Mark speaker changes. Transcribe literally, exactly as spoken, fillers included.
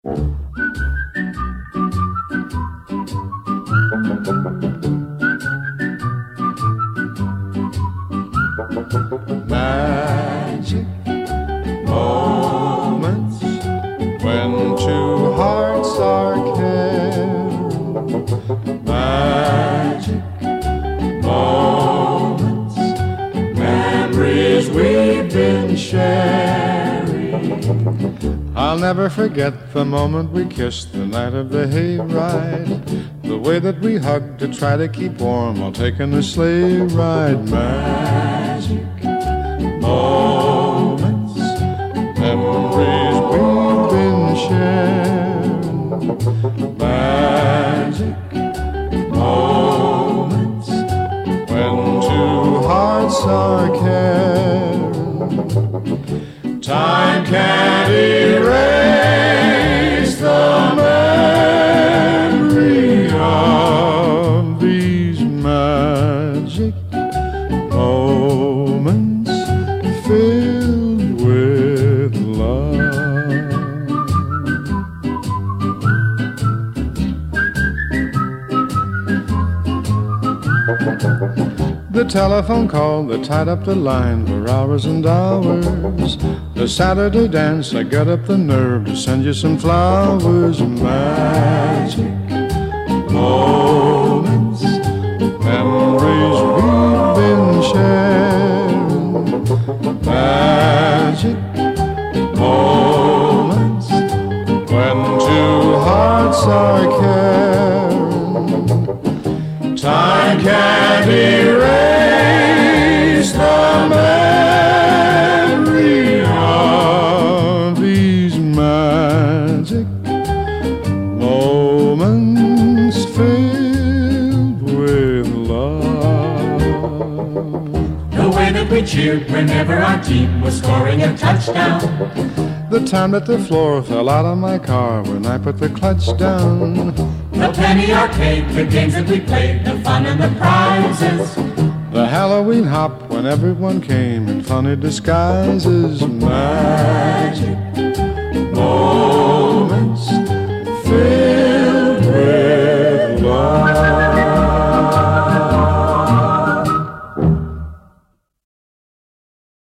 Speaker 1: Magic moments when two hearts are caring. Magic moments, memories we've been sharing. I'll never forget the moment we kissed the night of the hayride. The way that we hugged to try to keep warm while taking a sleigh ride. Magic moments, memories we've been sharing. Magic moments when two hearts are caring. Time can't erase the memory of these magic moments filled with love. The telephone call that tied up the line for hours and hours. The Saturday dance, I got up the nerve to send you some flowers. Magic moments, memories we've been sharing. Magic moments when two hearts are caring. Time can't erase the memory of these magic moments filled with love.
Speaker 2: The way that we cheered whenever our team was scoring a touchdown.
Speaker 1: The time that the floor fell out of my car when I put the clutch down.
Speaker 2: The penny arcade, the games that we played, the fun and the prizes.
Speaker 1: The Halloween hop when everyone came in funny disguises. Magic moments